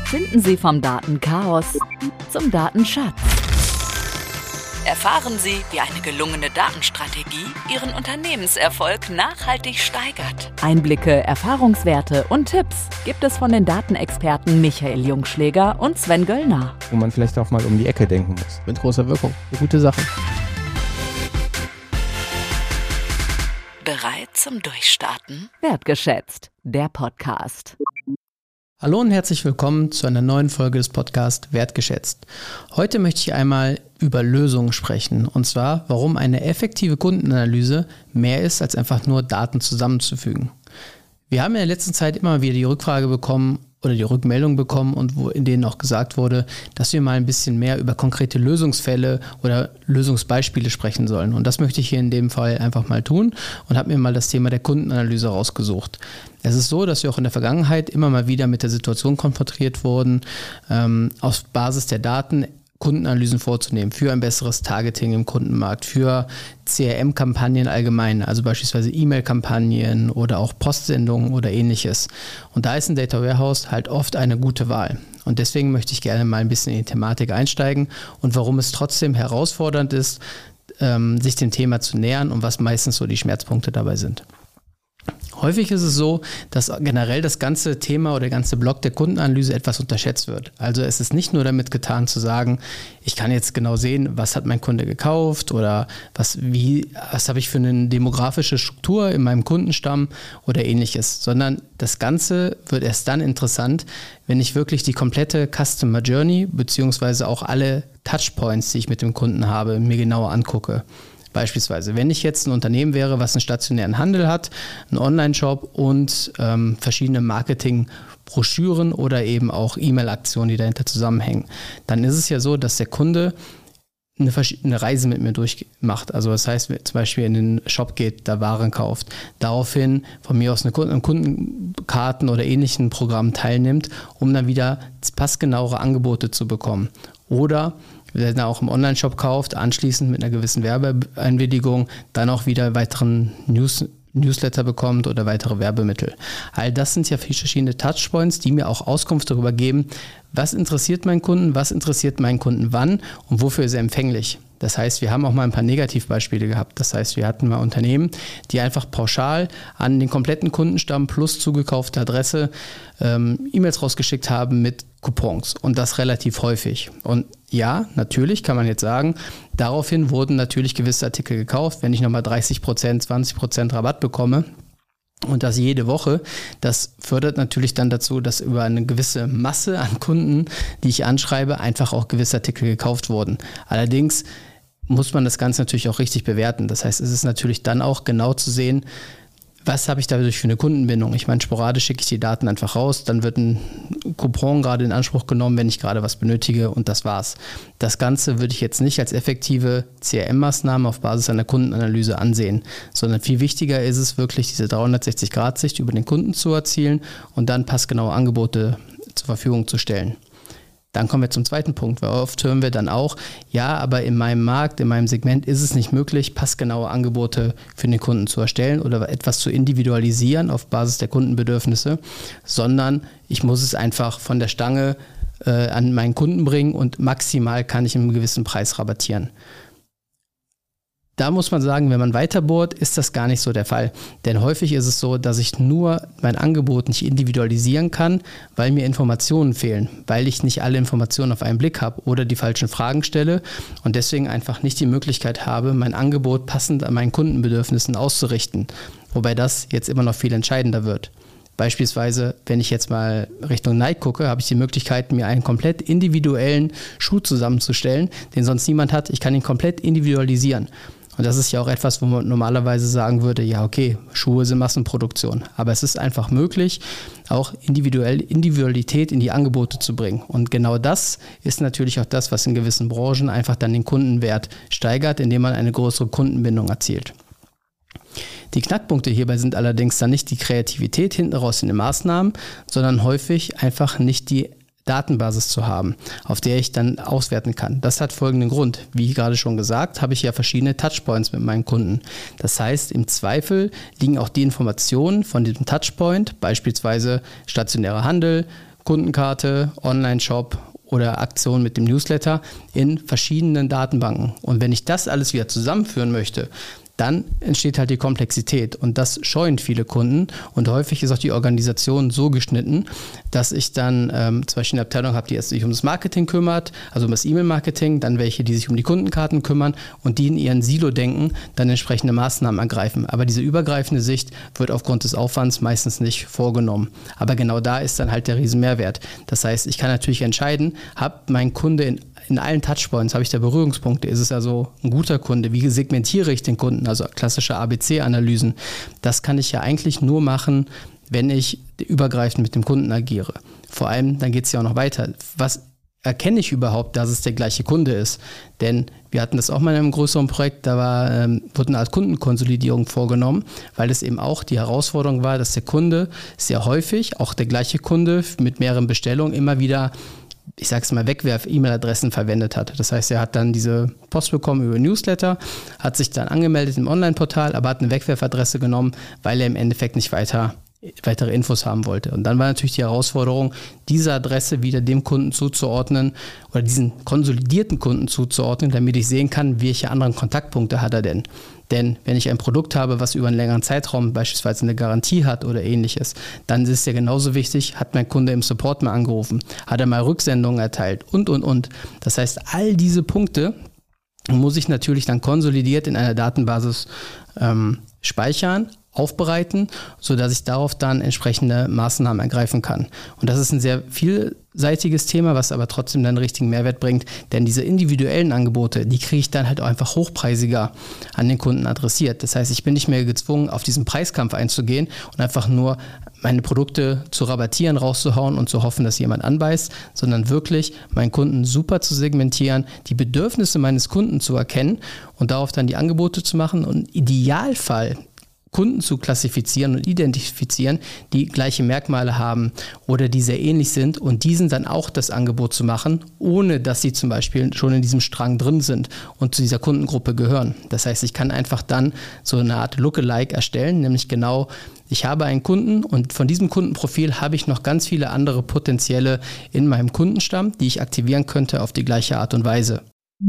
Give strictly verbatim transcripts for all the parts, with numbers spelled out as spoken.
Finden Sie vom Datenchaos zum Datenschatz. Erfahren Sie, wie eine gelungene Datenstrategie Ihren Unternehmenserfolg nachhaltig steigert. Einblicke, Erfahrungswerte und Tipps gibt es von den Datenexperten Michael Jungschläger und Sven Göllner. Wo man vielleicht auch mal um die Ecke denken muss. Mit großer Wirkung. Eine gute Sache. Bereit zum Durchstarten? Wertgeschätzt, der Podcast. Hallo und herzlich willkommen zu einer neuen Folge des Podcasts Wertgeschätzt. Heute möchte ich einmal über Lösungen sprechen, und zwar, warum eine effektive Kundenanalyse mehr ist, als einfach nur Daten zusammenzufügen. Wir haben in der letzten Zeit immer wieder die Rückfrage bekommen oder die Rückmeldung bekommen und wo in denen auch gesagt wurde, dass wir mal ein bisschen mehr über konkrete Lösungsfälle oder Lösungsbeispiele sprechen sollen. Und das möchte ich hier in dem Fall einfach mal tun und habe mir mal das Thema der Kundenanalyse rausgesucht. Es ist so, dass wir auch in der Vergangenheit immer mal wieder mit der Situation konfrontiert wurden, ähm, auf Basis der Daten Kundenanalysen vorzunehmen für ein besseres Targeting im Kundenmarkt, für C R M-Kampagnen allgemein, also beispielsweise E-Mail-Kampagnen oder auch Postsendungen oder ähnliches. Und da ist ein Data Warehouse halt oft eine gute Wahl. Und deswegen möchte ich gerne mal ein bisschen in die Thematik einsteigen und warum es trotzdem herausfordernd ist, ähm, sich dem Thema zu nähern und was meistens so die Schmerzpunkte dabei sind. Häufig ist es so, dass generell das ganze Thema oder der ganze Block der Kundenanalyse etwas unterschätzt wird. Also es ist nicht nur damit getan zu sagen, ich kann jetzt genau sehen, was hat mein Kunde gekauft oder was, wie, was habe ich für eine demografische Struktur in meinem Kundenstamm oder ähnliches, sondern das Ganze wird erst dann interessant, wenn ich wirklich die komplette Customer Journey beziehungsweise auch alle Touchpoints, die ich mit dem Kunden habe, mir genauer angucke. Beispielsweise, wenn ich jetzt ein Unternehmen wäre, was einen stationären Handel hat, einen Online-Shop und ähm, verschiedene Marketing-Broschüren oder eben auch E-Mail-Aktionen, die dahinter zusammenhängen, dann ist es ja so, dass der Kunde eine, eine Reise mit mir durchmacht. Also das heißt, zum Beispiel in den Shop geht, da Waren kauft, daraufhin von mir aus eine Kunden- Kundenkarten oder ähnlichen Programmen teilnimmt, um dann wieder passgenauere Angebote zu bekommen. Oder der dann auch im Online-Shop kauft, anschließend mit einer gewissen Werbeeinwilligung dann auch wieder weiteren News, Newsletter bekommt oder weitere Werbemittel. All das sind ja verschiedene Touchpoints, die mir auch Auskunft darüber geben, was interessiert meinen Kunden, was interessiert meinen Kunden wann und wofür ist er empfänglich. Das heißt, wir haben auch mal ein paar Negativbeispiele gehabt. Das heißt, wir hatten mal Unternehmen, die einfach pauschal an den kompletten Kundenstamm plus zugekaufte Adresse ähm, E-Mails rausgeschickt haben mit Coupons und das relativ häufig. Und ja, natürlich kann man jetzt sagen, daraufhin wurden natürlich gewisse Artikel gekauft. Wenn ich nochmal dreißig Prozent, zwanzig Prozent Rabatt bekomme, und das jede Woche, das fördert natürlich dann dazu, dass über eine gewisse Masse an Kunden, die ich anschreibe, einfach auch gewisse Artikel gekauft wurden. Allerdings muss man das Ganze natürlich auch richtig bewerten. Das heißt, es ist natürlich dann auch genau zu sehen, was habe ich dadurch für eine Kundenbindung? Ich meine, sporadisch schicke ich die Daten einfach raus, dann wird ein Coupon gerade in Anspruch genommen, wenn ich gerade was benötige und das war's. Das Ganze würde ich jetzt nicht als effektive C R M-Maßnahme auf Basis einer Kundenanalyse ansehen, sondern viel wichtiger ist es wirklich, diese dreihundertsechzig Grad Sicht über den Kunden zu erzielen und dann passgenaue Angebote zur Verfügung zu stellen. Dann kommen wir zum zweiten Punkt, weil oft hören wir dann auch, ja, aber in meinem Markt, in meinem Segment ist es nicht möglich, passgenaue Angebote für den Kunden zu erstellen oder etwas zu individualisieren auf Basis der Kundenbedürfnisse, sondern ich muss es einfach von der Stange äh, an meinen Kunden bringen und maximal kann ich einen gewissen Preis rabattieren. Da muss man sagen, wenn man weiterbohrt, ist das gar nicht so der Fall. Denn häufig ist es so, dass ich nur mein Angebot nicht individualisieren kann, weil mir Informationen fehlen, weil ich nicht alle Informationen auf einen Blick habe oder die falschen Fragen stelle und deswegen einfach nicht die Möglichkeit habe, mein Angebot passend an meinen Kundenbedürfnissen auszurichten. Wobei das jetzt immer noch viel entscheidender wird. Beispielsweise, wenn ich jetzt mal Richtung Nike gucke, habe ich die Möglichkeit, mir einen komplett individuellen Schuh zusammenzustellen, den sonst niemand hat. Ich kann ihn komplett individualisieren. Und das ist ja auch etwas, wo man normalerweise sagen würde, ja okay, Schuhe sind Massenproduktion. Aber es ist einfach möglich, auch individuell Individualität in die Angebote zu bringen. Und genau das ist natürlich auch das, was in gewissen Branchen einfach dann den Kundenwert steigert, indem man eine größere Kundenbindung erzielt. Die Knackpunkte hierbei sind allerdings dann nicht die Kreativität hinten raus in den Maßnahmen, sondern häufig einfach nicht die Datenbasis zu haben, auf der ich dann auswerten kann. Das hat folgenden Grund. Wie gerade schon gesagt, habe ich ja verschiedene Touchpoints mit meinen Kunden. Das heißt, im Zweifel liegen auch die Informationen von diesem Touchpoint, beispielsweise stationärer Handel, Kundenkarte, Online-Shop oder Aktion mit dem Newsletter in verschiedenen Datenbanken. Und wenn ich das alles wieder zusammenführen möchte, dann entsteht halt die Komplexität und das scheuen viele Kunden und häufig ist auch die Organisation so geschnitten, dass ich dann ähm, zum Beispiel eine Abteilung habe, die jetzt sich um das Marketing kümmert, also um das E-Mail-Marketing, dann welche, die sich um die Kundenkarten kümmern und die in ihren Silo-Denken dann entsprechende Maßnahmen ergreifen. Aber diese übergreifende Sicht wird aufgrund des Aufwands meistens nicht vorgenommen. Aber genau da ist dann halt der Riesenmehrwert. Das heißt, ich kann natürlich entscheiden, hat mein Kunde in In allen Touchpoints habe ich da Berührungspunkte. Ist es also ein guter Kunde? Wie segmentiere ich den Kunden? Also klassische A B C-Analysen. Das kann ich ja eigentlich nur machen, wenn ich übergreifend mit dem Kunden agiere. Vor allem, dann geht es ja auch noch weiter. Was erkenne ich überhaupt, dass es der gleiche Kunde ist? Denn wir hatten das auch mal in einem größeren Projekt, da war, ähm, wurde eine Art Kundenkonsolidierung vorgenommen, weil es eben auch die Herausforderung war, dass der Kunde sehr häufig, auch der gleiche Kunde mit mehreren Bestellungen immer wieder, ich sag's mal, Wegwerf-E-Mail-Adressen verwendet hat. Das heißt, er hat dann diese Post bekommen über Newsletter, hat sich dann angemeldet im Online-Portal, aber hat eine Wegwerfadresse genommen, weil er im Endeffekt nicht weiter, weitere Infos haben wollte. Und dann war natürlich die Herausforderung, diese Adresse wieder dem Kunden zuzuordnen oder diesen konsolidierten Kunden zuzuordnen, damit ich sehen kann, welche anderen Kontaktpunkte hat er denn. Denn wenn ich ein Produkt habe, was über einen längeren Zeitraum beispielsweise eine Garantie hat oder ähnliches, dann ist es ja genauso wichtig, hat mein Kunde im Support mal angerufen, hat er mal Rücksendungen erteilt und, und, und. Das heißt, all diese Punkte muss ich natürlich dann konsolidiert in einer Datenbasis ähm, speichern, aufbereiten, sodass ich darauf dann entsprechende Maßnahmen ergreifen kann. Und das ist ein sehr vielseitiges Thema, was aber trotzdem dann einen richtigen Mehrwert bringt, denn diese individuellen Angebote, die kriege ich dann halt auch einfach hochpreisiger an den Kunden adressiert. Das heißt, ich bin nicht mehr gezwungen, auf diesen Preiskampf einzugehen und einfach nur meine Produkte zu rabattieren, rauszuhauen und zu hoffen, dass jemand anbeißt, sondern wirklich meinen Kunden super zu segmentieren, die Bedürfnisse meines Kunden zu erkennen und darauf dann die Angebote zu machen und im Idealfall Kunden zu klassifizieren und identifizieren, die gleiche Merkmale haben oder die sehr ähnlich sind und diesen dann auch das Angebot zu machen, ohne dass sie zum Beispiel schon in diesem Strang drin sind und zu dieser Kundengruppe gehören. Das heißt, ich kann einfach dann so eine Art Lookalike erstellen, nämlich genau, ich habe einen Kunden und von diesem Kundenprofil habe ich noch ganz viele andere potenzielle in meinem Kundenstamm, die ich aktivieren könnte auf die gleiche Art und Weise.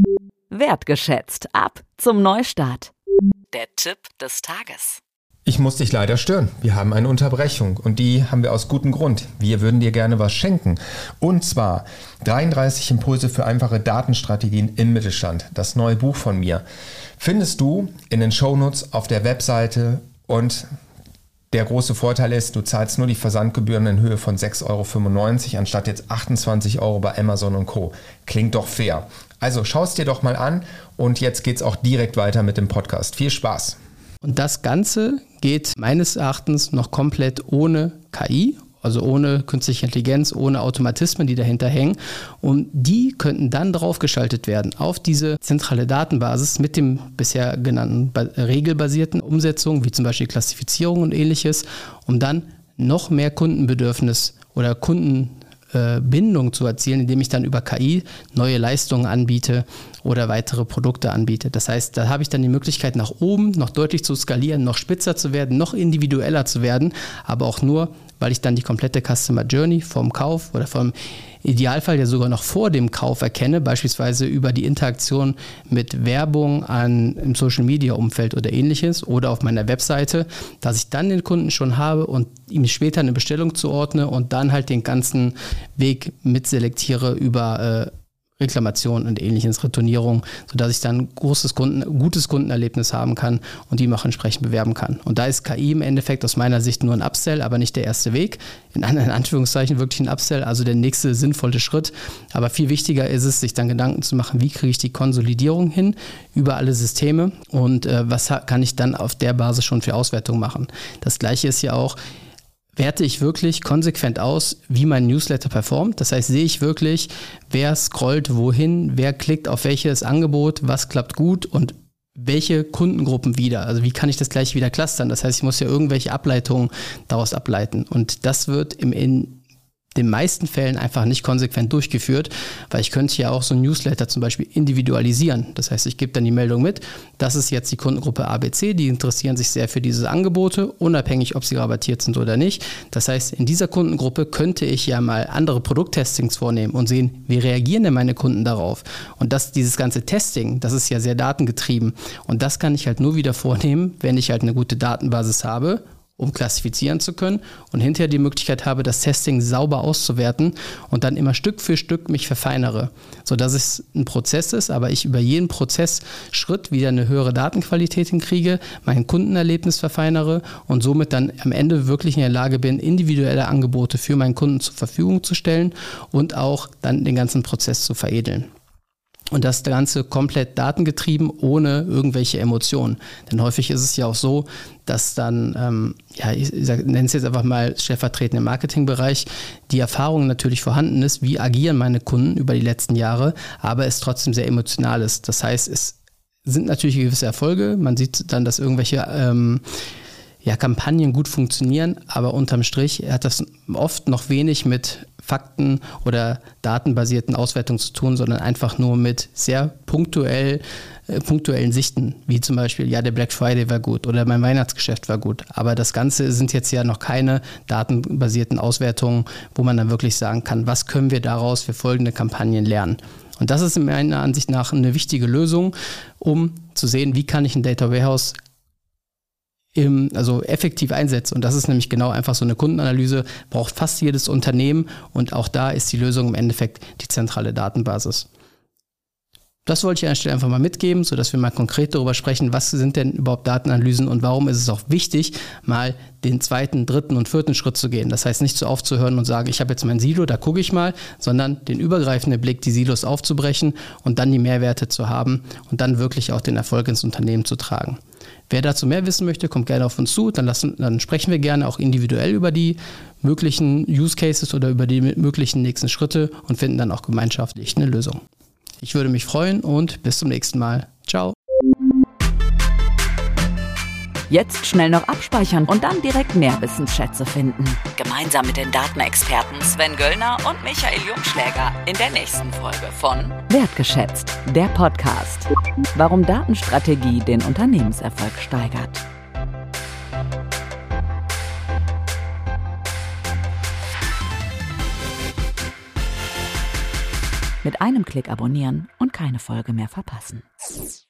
Wertgeschätzt. Ab zum Neustart. Der Tipp des Tages. Ich muss dich leider stören. Wir haben eine Unterbrechung und die haben wir aus gutem Grund. Wir würden dir gerne was schenken. Und zwar dreiunddreißig Impulse für einfache Datenstrategien im Mittelstand. Das neue Buch von mir findest du in den Shownotes auf der Webseite und der große Vorteil ist, du zahlst nur die Versandgebühren in Höhe von sechs Euro fünfundneunzig anstatt jetzt achtundzwanzig Euro bei Amazon und Co. Klingt doch fair. Also schau es dir doch mal an und jetzt geht's auch direkt weiter mit dem Podcast. Viel Spaß! Und das Ganze geht meines Erachtens noch komplett ohne K I, also ohne künstliche Intelligenz, ohne Automatismen, die dahinter hängen. Und die könnten dann draufgeschaltet werden auf diese zentrale Datenbasis mit dem bisher genannten regelbasierten Umsetzungen, wie zum Beispiel Klassifizierung und ähnliches, um dann noch mehr Kundenbedürfnis oder Kunden Bindung zu erzielen, indem ich dann über K I neue Leistungen anbiete oder weitere Produkte anbiete. Das heißt, da habe ich dann die Möglichkeit, nach oben noch deutlich zu skalieren, noch spitzer zu werden, noch individueller zu werden, aber auch nur, weil ich dann die komplette Customer Journey vom Kauf oder vom Idealfall ja sogar noch vor dem Kauf erkenne, beispielsweise über die Interaktion mit Werbung an, im Social-Media-Umfeld oder ähnliches oder auf meiner Webseite, dass ich dann den Kunden schon habe und ihm später eine Bestellung zuordne und dann halt den ganzen Weg mitselektiere über äh, Reklamation und ähnliches, Retournierung, sodass ich dann großes Kunden, gutes Kundenerlebnis haben kann und die auch entsprechend bewerben kann. Und da ist K I im Endeffekt aus meiner Sicht nur ein Upsell, aber nicht der erste Weg. In anderen Anführungszeichen wirklich ein Upsell, also der nächste sinnvolle Schritt. Aber viel wichtiger ist es, sich dann Gedanken zu machen, wie kriege ich die Konsolidierung hin über alle Systeme und äh, was kann ich dann auf der Basis schon für Auswertungen machen. Das Gleiche ist ja auch, werte ich wirklich konsequent aus, wie mein Newsletter performt. Das heißt, sehe ich wirklich, wer scrollt wohin, wer klickt auf welches Angebot, was klappt gut und welche Kundengruppen wieder. Also wie kann ich das gleich wieder clustern? Das heißt, ich muss ja irgendwelche Ableitungen daraus ableiten. Und das wird im in den meisten Fällen einfach nicht konsequent durchgeführt, weil ich könnte ja auch so ein Newsletter zum Beispiel individualisieren. Das heißt, ich gebe dann die Meldung mit, das ist jetzt die Kundengruppe A B C, die interessieren sich sehr für diese Angebote, unabhängig, ob sie rabattiert sind oder nicht. Das heißt, in dieser Kundengruppe könnte ich ja mal andere Produkttestings vornehmen und sehen, wie reagieren denn meine Kunden darauf. Und das, dieses ganze Testing, das ist ja sehr datengetrieben. Und das kann ich halt nur wieder vornehmen, wenn ich halt eine gute Datenbasis habe, um klassifizieren zu können und hinterher die Möglichkeit habe, das Testing sauber auszuwerten und dann immer Stück für Stück mich verfeinere, sodass es ein Prozess ist, aber ich über jeden Prozessschritt wieder eine höhere Datenqualität hinkriege, mein Kundenerlebnis verfeinere und somit dann am Ende wirklich in der Lage bin, individuelle Angebote für meinen Kunden zur Verfügung zu stellen und auch dann den ganzen Prozess zu veredeln. Und das Ganze komplett datengetrieben, ohne irgendwelche Emotionen. Denn häufig ist es ja auch so, dass dann, ähm, ja, ich, ich nenne es jetzt einfach mal stellvertretend im Marketingbereich, die Erfahrung natürlich vorhanden ist, wie agieren meine Kunden über die letzten Jahre, aber es trotzdem sehr emotional ist. Das heißt, es sind natürlich gewisse Erfolge. Man sieht dann, dass irgendwelche ähm, ja, Kampagnen gut funktionieren, aber unterm Strich hat das oft noch wenig mit Fakten oder datenbasierten Auswertungen zu tun, sondern einfach nur mit sehr punktuell, äh, punktuellen Sichten, wie zum Beispiel, ja, der Black Friday war gut oder mein Weihnachtsgeschäft war gut. Aber das Ganze sind jetzt ja noch keine datenbasierten Auswertungen, wo man dann wirklich sagen kann, was können wir daraus für folgende Kampagnen lernen. Und das ist in meiner Ansicht nach eine wichtige Lösung, um zu sehen, wie kann ich ein Data Warehouse Im, also effektiv einsetzt. Und das ist nämlich genau einfach so eine Kundenanalyse, braucht fast jedes Unternehmen und auch da ist die Lösung im Endeffekt die zentrale Datenbasis. Das wollte ich an der Stelle einfach mal mitgeben, sodass wir mal konkret darüber sprechen, was sind denn überhaupt Datenanalysen und warum ist es auch wichtig, mal den zweiten, dritten und vierten Schritt zu gehen. Das heißt, nicht so aufzuhören und sagen, ich habe jetzt mein Silo, da gucke ich mal, sondern den übergreifenden Blick, die Silos aufzubrechen und dann die Mehrwerte zu haben und dann wirklich auch den Erfolg ins Unternehmen zu tragen. Wer dazu mehr wissen möchte, kommt gerne auf uns zu, dann, lassen, dann sprechen wir gerne auch individuell über die möglichen Use Cases oder über die möglichen nächsten Schritte und finden dann auch gemeinschaftlich eine Lösung. Ich würde mich freuen und bis zum nächsten Mal. Ciao. Jetzt schnell noch abspeichern und dann direkt mehr Wissensschätze finden. Gemeinsam mit den Datenexperten Sven Göllner und Michael Jungschläger in der nächsten Folge von Wertgeschätzt, der Podcast. Warum Datenstrategie den Unternehmenserfolg steigert. Mit einem Klick abonnieren und keine Folge mehr verpassen.